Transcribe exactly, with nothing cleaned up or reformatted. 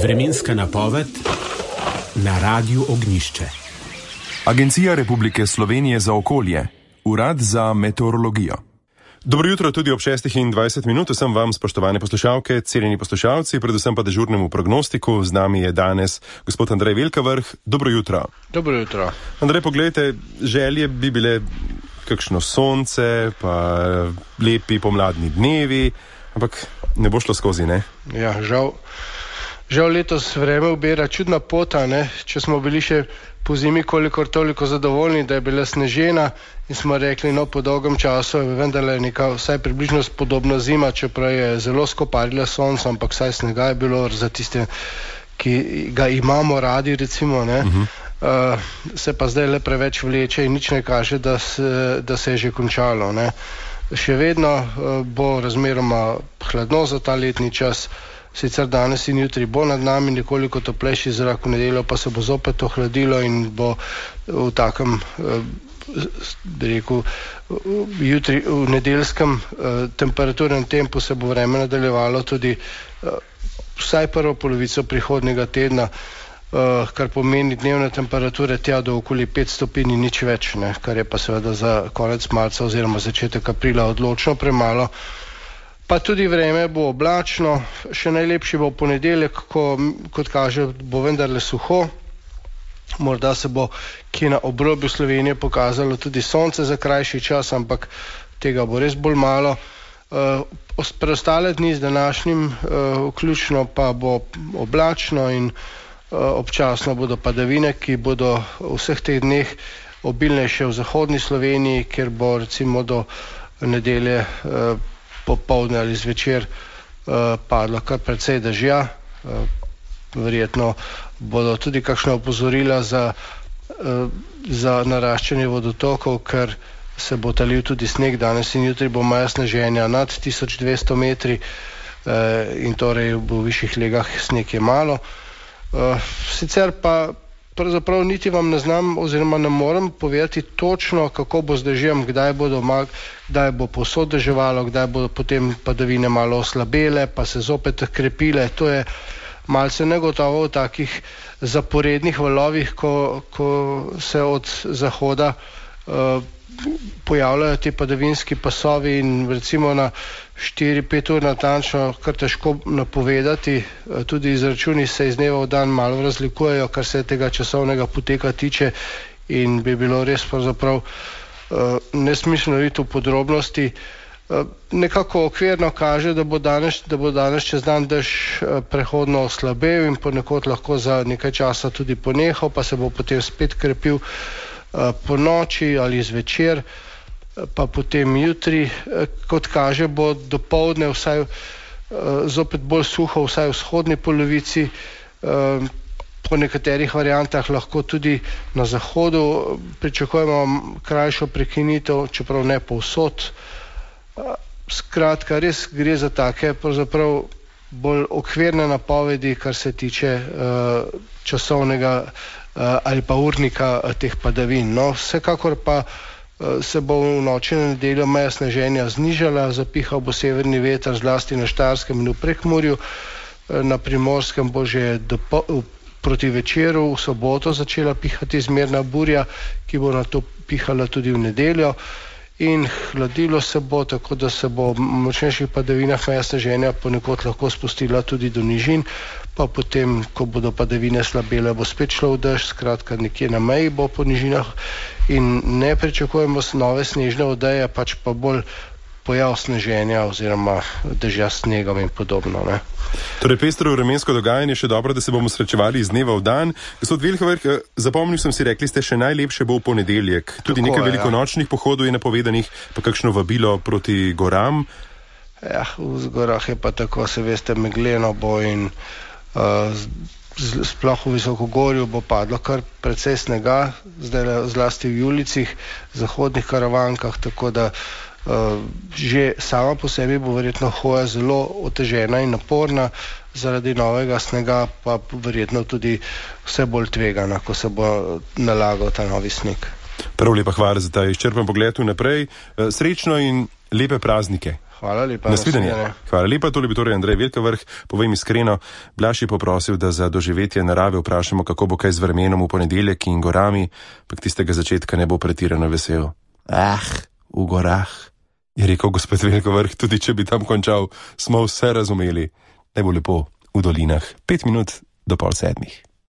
Vremenska napoved na Radiu Ognjišče. Agencija Republike Slovenije za okolje, Urad za meteorologijo. Dobro jutro tudi ob šestih in dvajset minut. Vsem vam, spoštovane poslušalke, cenjeni poslušalci, predvsem pa dežurnemu prognostiku. Z nami je danes gospod Andrej Velkavrh. Dobro jutro. Dobro jutro. Andrej, poglejte, želje bi bile kakšno sonce, pa lepi pomladni dnevi, ampak ne bo šlo skozi, ne? Ja, žal. Žal letos vreme ubira čudna pota, ne? Če smo bili še po zimi kolikor toliko zadovoljni, da je bila snežena in smo rekli, no, po dolgem času je vendarle neka vsaj približno podobna zima, čeprav je zelo skoparila sonce, ampak vsaj snega je bilo za tiste, ki ga imamo radi, recimo, ne. Uh-huh. Uh, se pa zdaj le preveč vleče in nič ne kaže, da se, da se je že končalo, ne. Še vedno uh, bo razmeroma hladno za ta letni čas. Sicer danes in jutri bo nad nami nekoliko toplejši zrak, v nedeljo pa se bo zopet ohladilo in bo v takem, bi rekel, jutri v nedeljskem temperaturnem tempu se bo vreme nadaljevalo tudi vsaj prvo polovico prihodnjega tedna, kar pomeni dnevne temperature tja do okoli pet stopinj in nič več, ne, kar je pa seveda za konec marca oziroma začetek aprila odločno premalo. Pa tudi vreme bo oblačno, še najlepši bo ponedeljek, ko, kot kaže, bo vendarle suho. Morda se bo kje na obrobju Slovenije pokazalo tudi sonce za krajši čas, ampak tega bo res bolj malo. Uh, preostale dni z današnjim uh, vključno pa bo oblačno in uh, občasno bodo padavine, ki bodo v vseh teh dneh obilnejše v zahodni Sloveniji, kjer bo recimo do nedelje uh, popoldne ali zvečer uh, padlo kar precej dežja. Uh, verjetno bodo tudi kakšna opozorila za, uh, za naraščanje vodotokov, ker se bo talil tudi sneg. Danes in jutri bo maja sneženja nad tisoč dvesto metri uh, in torej v višjih legah sneg je malo. Uh, sicer pa pravzaprav niti vam ne znam oziroma ne morem povedati točno, kako bo z dežjem, kdaj bo doma, kdaj bo povsod deževalo, kdaj bodo potem padavine malo oslabele, pa se zopet krepile. To je malce negotovo v takih zaporednih valovih, ko, ko se od zahoda uh, pojavljajo te padavinski pasovi in recimo na štiri pet ur natančno kar težko napovedati. Tudi izračuni se iz dneva v dan malo razlikujejo, kar se tega časovnega poteka tiče in bi bilo res pravzaprav uh, nesmiselno iti v podrobnosti. Uh, nekako okvirno kaže, da bo danes, da bo danes čez dan dež uh, prehodno oslabel in ponekod lahko za nekaj časa tudi ponehal, pa se bo potem spet krepil uh, po noči ali zvečer. Pa potem jutri, kot kaže, bo dopoldne vsaj zopet bolj suho, vsaj v vzhodni polovici, po nekaterih variantah lahko tudi na zahodu pričakujemo krajšo prekinitev, čeprav ne povsod. Skratka, res gre za take pravzaprav bolj okvirne napovedi, kar se tiče časovnega ali pa urnika teh padavin. No, vsekakor pa se bo v noči na nedeljo meja sneženja znižala, zapihal bo severni veter zlasti na Štajerskem in v Prekmurju, na Primorskem bo že do, proti večeru v soboto začela pihati zmerna burja, ki bo na to pihala tudi v nedeljo in hladilo se bo, tako da se bo v močnejših padavinah meja sneženja ponekod lahko spustila tudi do nižin, pa potem, ko bodo padavine slabele, bo spet šlo v dež, skratka nekje na meji bo po nižinah in ne pričakujemo nove snežne odeje, pač pa bolj pojav sneženja oziroma dežja s snegom in podobno, ne. Torej, pestro vremensko dogajanje, še dobro, da se bomo srečevali iz dneva v dan. Gospod Velkavrh, zapomnil sem si, rekli ste, še najlepše bo v ponedeljek. Tudi tako, nekaj velikonočnih ja. pohodov je napovedanih, pa kakšno vabilo proti goram. Ja, v gorah je pa tako, se veste, megleno bo in uh, sploh v Visokogorju bo padlo kar precej snega, zdaj zlasti v Julicih, zahodnih Karavankah, tako da Uh, že sama po sebi bo verjetno hoja zelo otežena in naporna, zaradi novega snega pa verjetno tudi vse bolj tvegana, ko se bo nalagal ta novi sneg. Prav lepa hvala za ta izčrpen pogled vnaprej. Srečno in lepe praznike. Hvala lepa. Nasvidenje. Hvala lepa, tole bi torej Andrej Velkavrh. Povem iskreno, Blaž je poprosil, da za doživetje narave vprašamo, kako bo kaj z vremenom v ponedeljek in gorami, pa tistega začetka ne bo pretirano vesel. Ah, v gorah, je rekel gospod Velkavrh, tudi če bi tam končal, smo vse razumeli. Naj bo lepo v dolinah. Pet minut do pol sedmih.